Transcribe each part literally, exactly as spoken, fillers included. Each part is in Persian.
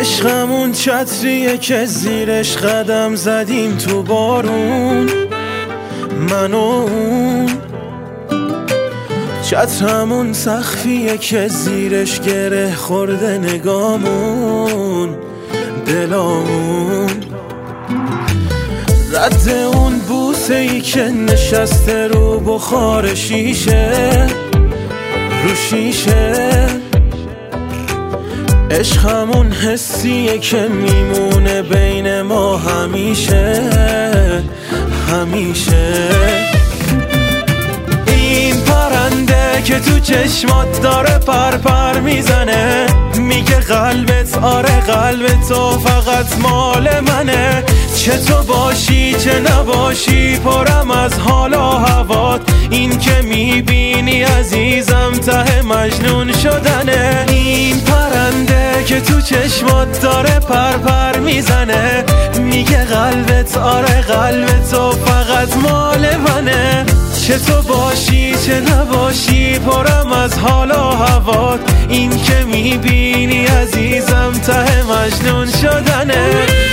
عشقمون چتریه که زیرش قدم زدیم تو بارون، من و اون. چترمون سقفیه که زیرش گره خورده نگامون، دلامون. رد اون بوسه ای که نشسته رو بخار شیشه، رو شیشه. عشقمون حسیه که میمونه بین ما همیشه، همیشه. این پرنده که تو چشمات داره پر پر میزنه، میگه قلبت آره قلب تو فقط مال منه. چه تو باشی چه نباشی پرم از حال و هوات، این که میبینی عزیزم ته مجنون شدنه. این پرنده که تو چشمات داره پر پر میزنه، میگه قلبت آره قلب تو فقط مال منه. چه تو باشی چه نباشی پرم از حال و هوات، این که میبینی عزیزم ته مجنون شدنه.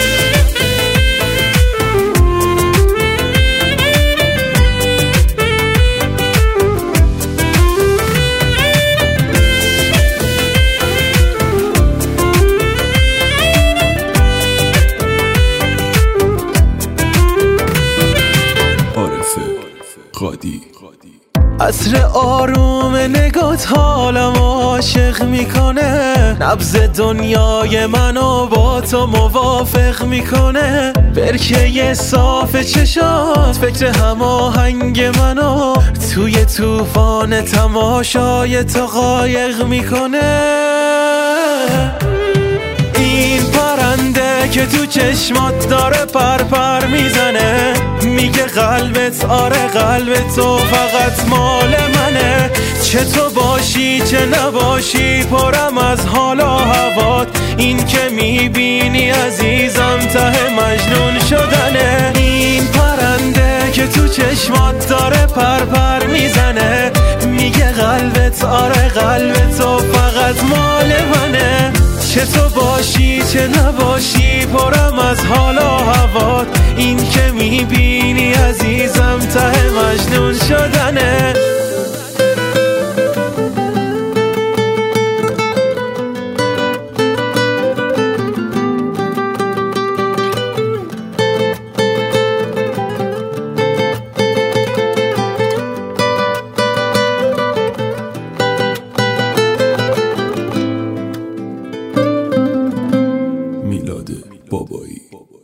قادی عطر آروم نگات حالم عاشق میکنه، نبض دنیای منو با تو موافق میکنه. برکه صاف چشات فکر هماهنگ منو توی طوفان تماشای تو قایق میکنه. این پرنده که تو چشمات داره پر پر میزنه، میگه قلبت آره قلب تو فقط مال منه. چه تو باشی چه نباشی پرم از حال و هوات، این که میبینی عزیزم ته مجنون شدنه. این پرنده که تو چشمات داره پر پر میزنه، میگه قلبت آره قلب تو فقط مال منه. چه تو باشی چه نباشی پرم از حال و هوات، این که میبینی عزیزم ته مجنون شدنه. میلاد بابایی.